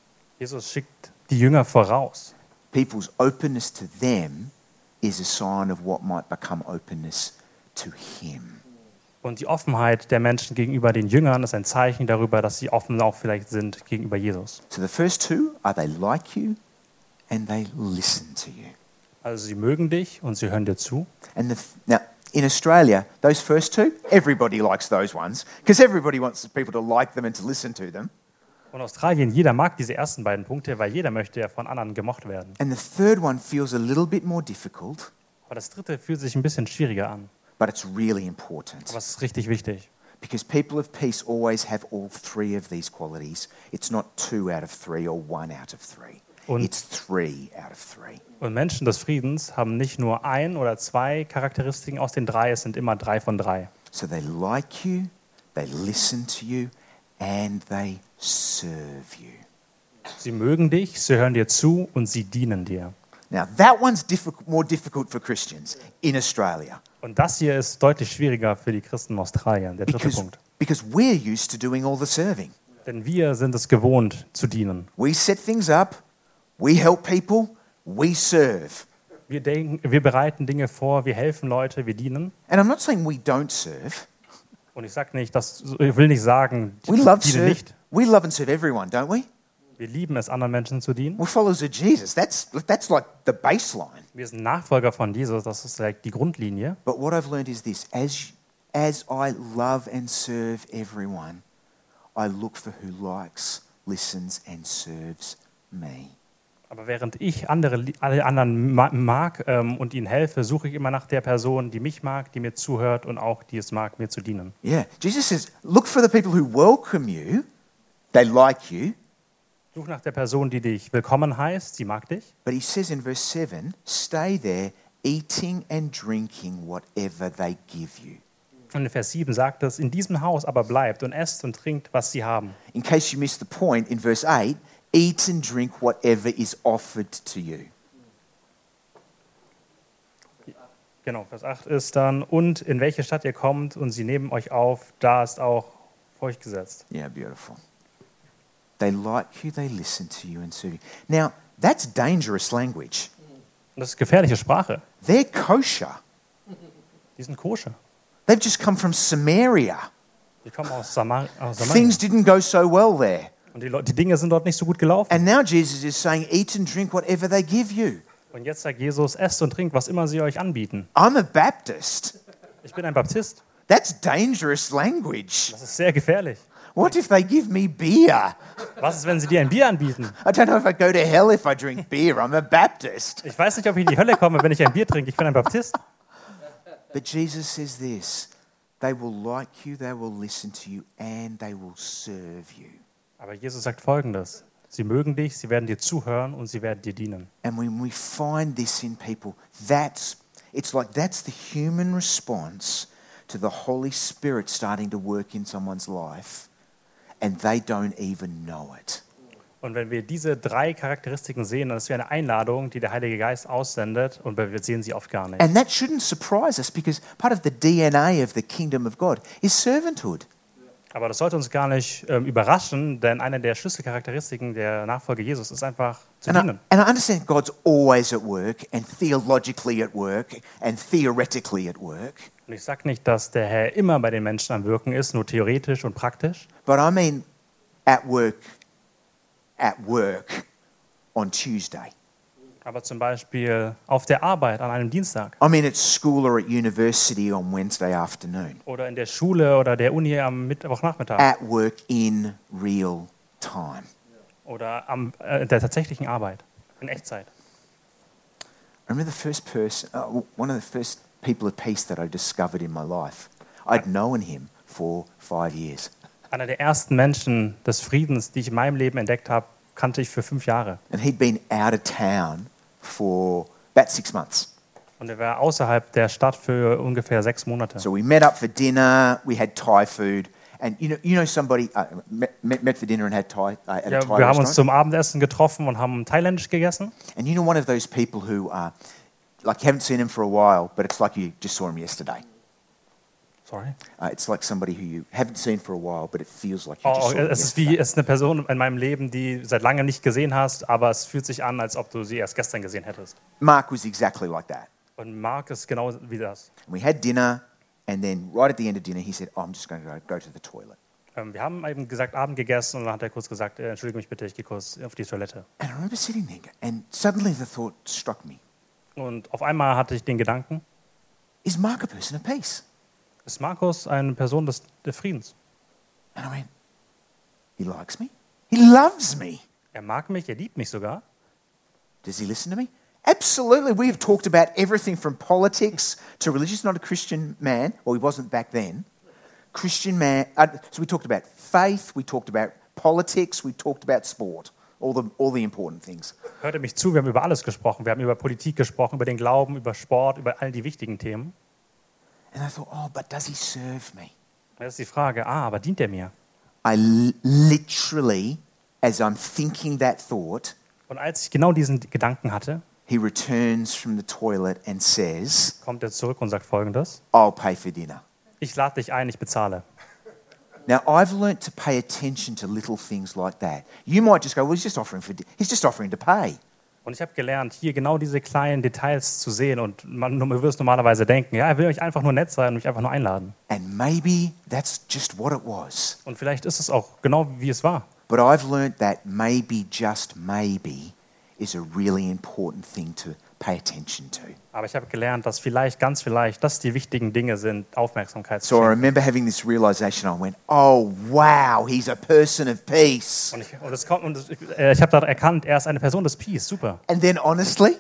Jesus schickt die Jünger voraus. People's openness to them is a sign of what might become openness to him. Und die Offenheit der Menschen gegenüber den Jüngern ist ein Zeichen darüber, dass sie offen auch vielleicht sind gegenüber Jesus. So the first two are they like you and they listen to you. Also sie mögen dich und sie hören dir zu. And the, f- now, in Australia, those first two, everybody likes those ones because everybody wants people to like them and to listen to them. Und Australien, jeder mag diese ersten beiden Punkte, weil jeder möchte ja von anderen gemocht werden. And the third one feels a little bit more difficult, Aber das dritte fühlt sich ein bisschen schwieriger an. but it's really important Aber es ist richtig wichtig. because people of peace always have all three of these qualities. It's not two out of three or one out of three. Und- It's three out of three. Und Menschen des Friedens haben nicht nur ein oder zwei Charakteristiken aus den drei, es sind immer drei von drei. So they like you, they listen to you, and they serve you. Sie mögen dich, sie hören dir zu und sie dienen dir. Now, that one's difficult, more difficult for Christians in Australia Und das hier ist deutlich schwieriger für die Christen in Australien, der dritte because, Punkt. because we're used to doing all the serving. Denn wir sind es gewohnt, zu dienen. We set things up, we help people, we serve. Wir, denken, wir bereiten Dinge vor, wir helfen Leute, wir dienen. And I'm not saying we don't serve. Und ich sag nicht, dass, ich will nicht sagen, We love, diene serve, nicht. we love and serve everyone, don't we? Wir lieben es, anderen Menschen zu dienen. We're followers of Jesus. That's, that's like the baseline. Wir sind Nachfolger von Jesus, das ist like die Grundlinie. But what I've learned is this as, as I love and serve everyone, I look for who likes, listens, and serves me. Aber während ich andere, li- alle anderen ma- mag ähm, und ihnen helfe, suche ich immer nach der Person, die mich mag, die mir zuhört und auch die es mag, mir zu dienen. Yeah, Jesus says, look for the people who welcome you, they like you, Suche nach der Person, die dich willkommen heißt, sie mag dich. but he says in verse seven, stay there, eating and drinking whatever they give you. Und in Vers sieben sagt es, in diesem Haus aber bleibt und esst und trinkt, was sie haben. In case you missed the point, in verse eight, eat and drink whatever is offered to you. Genau, Vers acht ist dann, und in welche Stadt ihr kommt und sie nehmen euch auf, da ist auch für euch gesetzt. Yeah, beautiful. They like you, they listen to you and serve you. Now, that's dangerous language. Und das ist gefährliche Sprache. They're kosher. Die sind koscher. They've just come from Samaria. Die kommen aus, Samar aus Samaria. Things didn't go so well there. Und die, Leu- die Dinge sind dort nicht so gut gelaufen. And now Jesus is saying, eat and drink whatever they give you. Und jetzt sagt Jesus, esst und trinkt, was immer sie euch anbieten. I'm a Baptist. Ich bin ein Baptist. That's dangerous language. Das ist sehr gefährlich. What if they give me beer? Was ist, wenn sie dir ein Bier anbieten? I don't know if I go to hell if I drink beer. I'm a Baptist. Ich weiß nicht, ob ich in die Hölle komme, wenn ich ein Bier trinke. Ich bin ein Baptist. But Jesus says this, they will like you, they will listen to you, and they will serve you. Aber Jesus sagt Folgendes. Sie mögen dich, sie werden dir zuhören und sie werden dir dienen. And when we find this in people, that's it's like that's the human response to the Holy Spirit starting to work in someone's life, and they don't even know it. Und wenn wir diese drei Charakteristiken sehen, dann ist es wie eine Einladung, die der Heilige Geist aussendet und wir sehen sie oft gar nicht. And that shouldn't surprise us because part of the D N A of the kingdom of God is servanthood. Aber das sollte uns gar nicht ähm, überraschen, denn eine der Schlüsselcharakteristiken der Nachfolge Jesus ist einfach zu And I, dienen. and I understand God's always at work and theologically at work and theoretically at work, Und ich sage nicht, dass der Herr immer bei den Menschen am Wirken ist, nur theoretisch und praktisch, but I mean at work, at work on Tuesday. aber zum Beispiel auf der Arbeit an einem Dienstag I mean at school or at university on Wednesday afternoon. oder in der Schule oder der Uni am Mittwochnachmittag At work in real time. oder am, äh, der tatsächlichen Arbeit in Echtzeit. I remember the first person, uh, one of the first people of peace that I discovered in my life. I'd known him for five years. Einer der ersten Menschen des Friedens, die ich in meinem Leben entdeckt habe, kannte ich für fünf Jahre. And he'd been out of town for about six months. Und er war außerhalb der Stadt für ungefähr sechs Monate. So we met up for dinner, we had Thai food, And you know, you know somebody uh, met, met met for dinner and had Thai uh, at a Ja, Thai wir haben uns restaurant. zum Abendessen getroffen und haben thailändisch gegessen. And you know, one of those people who, uh, like, you haven't seen him for a while, but it's like you just saw him yesterday. Sorry. Uh, it's like somebody who you haven't seen for a while, but it feels like you just Oh, saw him es ist yesterday. wie es ist eine Person in meinem Leben, die du seit langem nicht gesehen hast, aber es fühlt sich an, als ob du sie erst gestern gesehen hättest. Mark was exactly like that. Und Mark ist genau wie das. And we had dinner, and then right at the end of dinner, he said, oh, I'm just going to go, go to the toilet. Ähm, Wir haben eben gesagt, Abend gegessen und dann hat er kurz gesagt, äh, entschuldige mich bitte, ich gehe kurz auf die Toilette. And I remember sitting there, and suddenly the thought struck me, Und auf einmal hatte ich den Gedanken, is Mark a person of peace? ist Markus eine Person des, des Friedens? And I went, he likes me? He loves me. Er mag mich, er liebt mich sogar. Does he listen to me? Absolutely. We have talked about everything from politics to religion. He's not a Christian man. Well, he wasn't back then. Christian man. Uh, so we talked about faith. We talked about politics. We talked about sport. All the, all the important things. Hörte mich zu, wir haben über alles gesprochen. Wir haben über Politik gesprochen, über den Glauben, über Sport, über all die wichtigen Themen. And I thought, oh, but does he serve me? Das ist die Frage, ah, aber dient er mir? I l- literally, as I'm thinking that thought, Und als ich genau diesen Gedanken hatte, he returns from the toilet and says, kommt er zurück und sagt Folgendes. I'll pay for dinner. Ich lade dich ein, ich bezahle. Now, I've learnt to pay attention to little things like that. You might just go, well, he's just offering for, di- he's just offering to pay. Und ich habe gelernt, hier genau diese kleinen Details zu sehen. Und man du wirst normalerweise denken, ja, er will euch einfach nur nett sein und mich einfach nur einladen. And maybe that's just what it was. Und vielleicht ist es auch genau, wie es war. But I've learnt that maybe, just maybe, is a really important thing to pay attention to. Aber ich habe gelernt, dass vielleicht, ganz vielleicht, das die wichtigen Dinge sind, Aufmerksamkeit zu So I schenken. remember having this realization. I went, oh, wow, he's a person of peace. Und ich, und es kommt, und es, äh, ich habe da erkannt, er ist eine Person des Peace, super. And then honestly,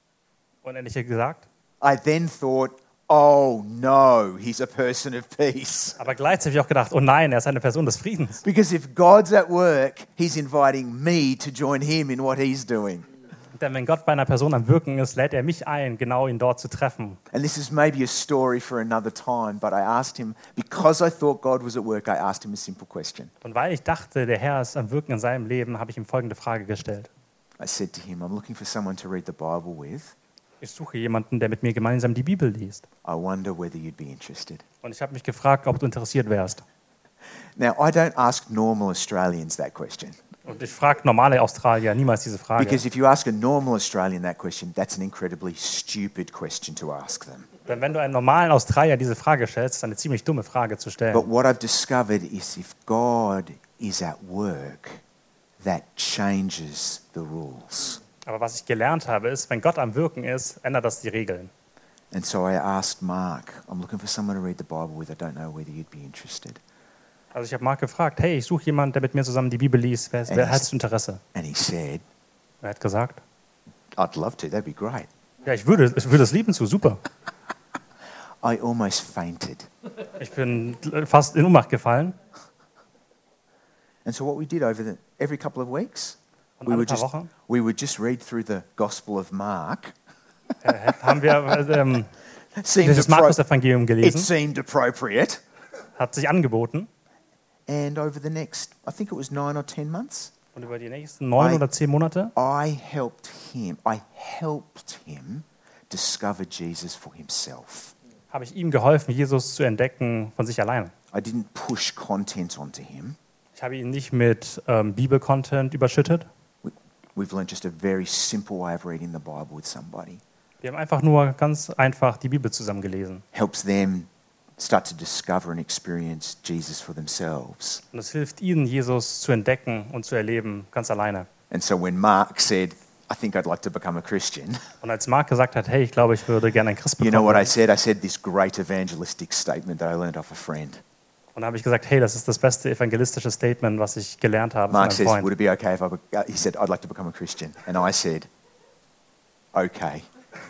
Und ehrlich gesagt, I then thought, oh, no, he's a person of peace. aber gleichzeitig auch gedacht, oh nein, er ist eine Person des Friedens. Because if God's at work, he's inviting me to join him in what he's doing. Denn wenn Gott bei einer Person am Wirken ist, lädt er mich ein, genau ihn dort zu treffen. And this is maybe a story for another time, but I asked him, because I thought God was at work, I asked him a simple question. Und weil ich dachte, der Herr ist am Wirken in seinem Leben, habe ich ihm folgende Frage gestellt. I said to him, I'm looking for someone to read the Bible with. Ich suche jemanden, der mit mir gemeinsam die Bibel liest. I wonder whether you'd be interested. Und ich habe mich gefragt, ob du interessiert wärst. Now, I don't ask normal Australians that question. Und ich frage normale Australier niemals diese Frage. Because if you ask a normal Australian that question, that's an incredibly stupid question to ask them. Denn wenn du einem normalen Australier diese Frage stellst, ist eine ziemlich dumme Frage zu stellen. But what I've discovered is if God is at work, that changes the rules. Aber was ich gelernt habe, ist, wenn Gott am Wirken ist, ändert das die Regeln. And so I asked Mark, I'm looking for someone to read the Bible with. I don't know whether you'd be interested. Also ich habe Mark gefragt, hey, ich suche jemanden, der mit mir zusammen die Bibel liest. Wer, wer hat Interesse? And he said, Er hat gesagt, I'd love to, that'd be great. ja, ich würde, ich würde es lieben zu, super. I almost fainted. Ich bin fast in Ohnmacht gefallen. And so what we did over the, every couple of weeks, Und we alle would paar just, Wochen we would just read through the Gospel of Mark. äh, haben wir ähm, Seemed das appro- Markus-Evangelium it gelesen. seemed appropriate. Hat sich angeboten. And over the next, I think it was nine or ten months, Und über die nächsten neun I- oder zehn Monate I helped him, I helped him discover Jesus for himself. habe ich ihm geholfen, Jesus zu entdecken von sich alleine. I didn't push content onto him. Ich habe ihn nicht mit ähm, Bibel-Content überschüttet. We, we've learned just a very simple way of reading the Bible with somebody. Wir haben einfach nur ganz einfach die Bibel zusammen gelesen. Helps them start to discover and experience Jesus for themselves. Und es hilft ihnen, Jesus zu entdecken und zu erleben, ganz alleine. And so when Mark said, I think I'd like to become a Christian, Und als Mark gesagt hat, hey, ich glaube, ich würde gerne ein Christ you know what I bekommen, said? I said this great evangelistic statement that I learned off a friend. und dann habe ich gesagt, hey, das ist das beste evangelistische Statement, was ich gelernt habe von Mark einem says, Freund. would it be okay if I, be- uh, he said, I'd like to become a Christian. And I said, okay.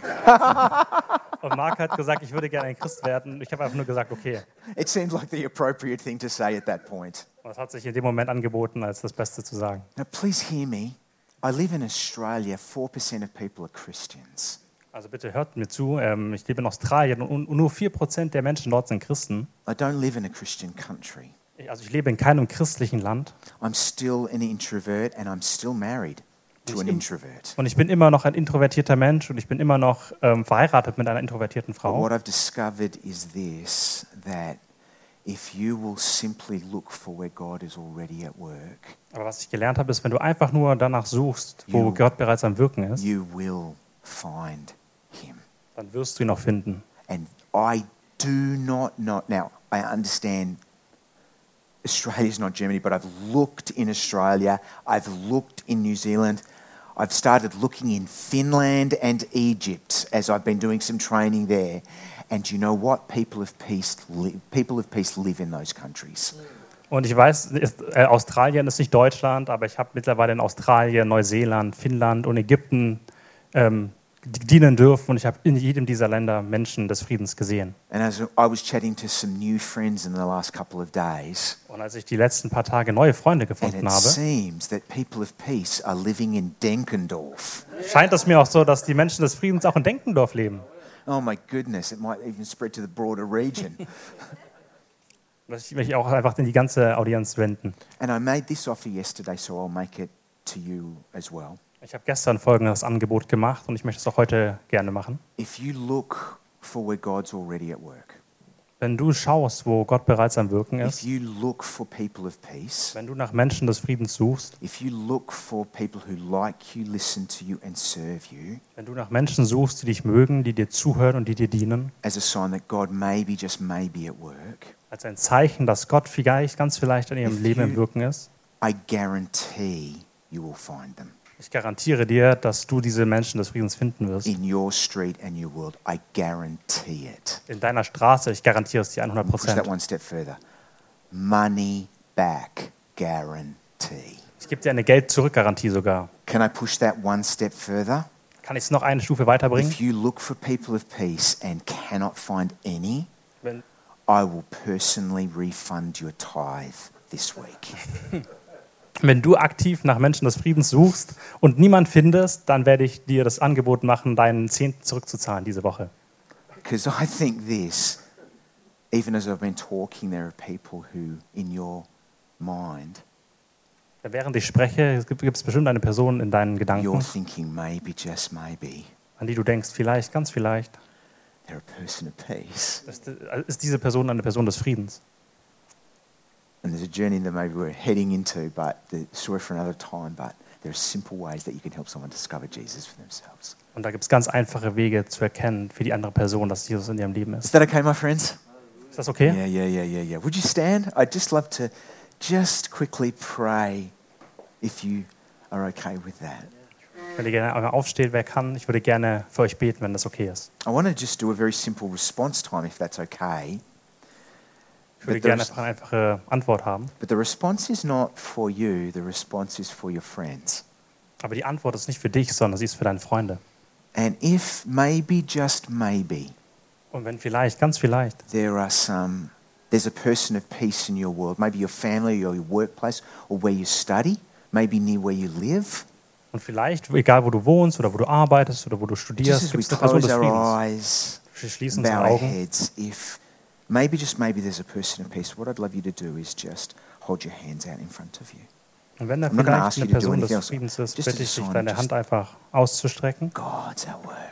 Und Mark hat gesagt, ich würde gerne ein Christ werden. Ich habe einfach nur gesagt, okay. It seemed like the appropriate thing to say at that point. Und es hat sich in dem Moment angeboten, als das Beste zu sagen. Now, please hear me. I live in Australia. four percent of people are Christians. Also bitte hört mir zu, ähm, ich lebe in Australien und, und nur vier Prozent der Menschen dort sind Christen. I don't live in a Christian country. Also ich lebe in keinem christlichen Land I'm still an introvert and I'm still married to an introvert. und ich bin immer noch ein introvertierter Mensch und ich bin immer noch ähm, verheiratet mit einer introvertierten But Frau. what I've discovered is this, that if you will simply look for where God is already at work, Aber was ich gelernt habe, ist, wenn du einfach nur danach suchst, wo You- Gott bereits am Wirken ist, you will find him. dann wirst du ihn auch finden. And I do not know. Now, I understand Australia's not Germany, but I've looked in Australia, I've looked in New Zealand, I've started looking in Finland and Egypt as I've been doing some training there. And you know what? People of peace, li- people of peace live in those countries. Und ich weiß, ist, äh, Australien ist nicht Deutschland, aber ich habe mittlerweile in Australien, Neuseeland, Finnland und Ägypten ähm, dienen dürfen und ich habe in jedem dieser Länder Menschen des Friedens gesehen. And as I was chatting to some new friends in the last couple of days, Und als ich die letzten paar Tage neue Freunde and gefunden it habe, seems that people of peace are living in Denkendorf. scheint es mir auch so, dass die Menschen des Friedens auch in Denkendorf leben. Oh my goodness, it might even spread to the broader region. Dass ich mich auch einfach in die ganze Audienz wenden. And I made this offer yesterday, so I'll make it to you as well. Ich habe gestern folgendes Angebot gemacht und ich möchte es auch heute gerne machen. If you look for where God's already at work, Wenn du schaust, wo Gott bereits am Wirken if ist, you look for people of peace, wenn du nach Menschen des Friedens suchst, if you look for people who like you, listen to you, and serve you, wenn du nach Menschen suchst, die dich mögen, die dir zuhören und die dir dienen, as a sign that God may be just maybe at work, als ein Zeichen, dass Gott vielleicht, ganz vielleicht in ihrem If Leben you- im Wirken ist, I guarantee you will find them ich garantiere dir, dass du diese Menschen des Friedens finden wirst. in your street and your world. I guarantee it. In deiner Straße, ich garantiere es dir hundert Push that Prozent. one step further. Money back guarantee. Ich gebe dir eine Geld-Zurück-Garantie sogar. Can I push that one step further? Kann ich es noch eine Stufe weiterbringen? If you look for people of peace and cannot find any, Wenn, I will personally refund your tithe this week. wenn du aktiv nach Menschen des Friedens suchst und niemand findest, dann werde ich dir das Angebot machen, deinen Zehnten zurückzuzahlen diese Woche. Because I think this, even as I've been talking, there are people who, in your mind, Während ich spreche, es gibt es bestimmt eine Person in deinen you're Gedanken, thinking maybe, just maybe, an die du denkst, vielleicht, ganz vielleicht, they're a person of peace. ist, ist diese Person eine Person des Friedens. And there's a journey that maybe we're heading into, but the story for another time, but there are simple ways that you can help someone discover Jesus for themselves. Und da gibt es ganz einfache Wege zu erkennen für die andere Person, dass Jesus in ihrem Leben Is ist. that okay, my friends? Ist das okay? Yeah, yeah, yeah, yeah, yeah. Would you stand? I'd just love to just quickly pray if you are okay with that. Wenn ihr gerne einmal aufsteht, wer kann, ich würde gerne für euch beten, wenn das okay ist. I want to just do a very simple response time, if that's okay. Ich würde But gerne there's- einfach eine einfache Antwort haben. But the response is not for you, the response is for your friends. Aber die Antwort ist nicht für dich, sondern sie ist für deine Freunde. And if maybe, just maybe, Und wenn vielleicht, ganz vielleicht, there are some, there's a person of peace in your world, maybe your family or your workplace or where you study, maybe near where you live. und vielleicht, egal wo du wohnst oder wo du arbeitest oder wo du Just studierst, as we gibt es eine Person close des our Friedens. eyes, Wir schließen bow unsere our Augen. heads, if maybe, just maybe there's a person of peace, what I'd love you to do is just hold your hands out in front of you. Und wenn da I'm not gonna ask vielleicht you eine to do Person anything des else. Friedens ist, Just bitte as ich a dich, sign, deine just- Hand einfach auszustrecken God's at work.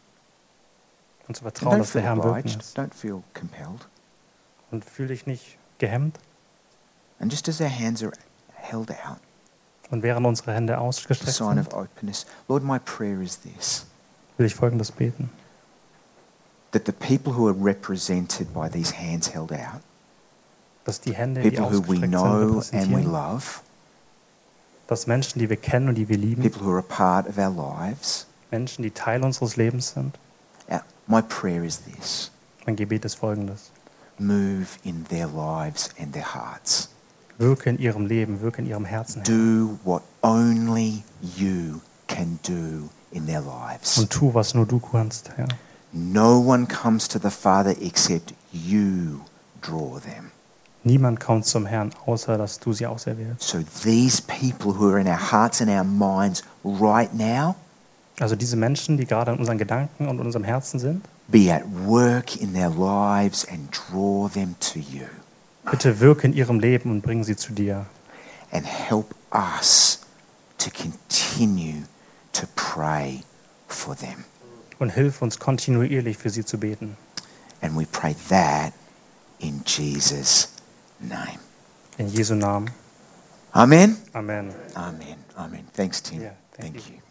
und zu And vertrauen, don't dass der feel Herr am Wirken obliged, ist. don't feel compelled. Und fühl dich nicht gehemmt. And just as our hands are held out, Und während unsere Hände a ausgestreckt sign sind, of openness, Lord, my prayer is this, will ich Folgendes beten. that the people who are represented by these hands held out, Dass die Hände, die people who we ausgestreckt sind, know and we repräsentieren, love, dass Menschen, die wir kennen und die wir lieben, people who are a part of our lives, Menschen, die Teil unseres Lebens sind, our, my prayer is this, mein Gebet ist folgendes. move in their lives and their hearts. Wirke in ihrem Leben, wirke in ihrem Herzen, Herr. Do what only you can do in their lives. Und tu, was nur du kannst, Herr. No one comes to the Father except you draw them. Niemand kommt zum Herrn, außer dass du sie auserwählst. So these people who are in our hearts and our minds right now, Also diese Menschen, die gerade in unseren Gedanken und in unserem Herzen sind, be at work in their lives and draw them to you. Bitte wirke in ihrem Leben und bring sie zu dir. And help us to continue to pray for them. Und hilf uns kontinuierlich für sie zu beten. And we pray that in Jesus' name. In Jesu Namen. Amen. Amen. Amen. Amen. Thanks, Tim. Yeah, thank thank you. you.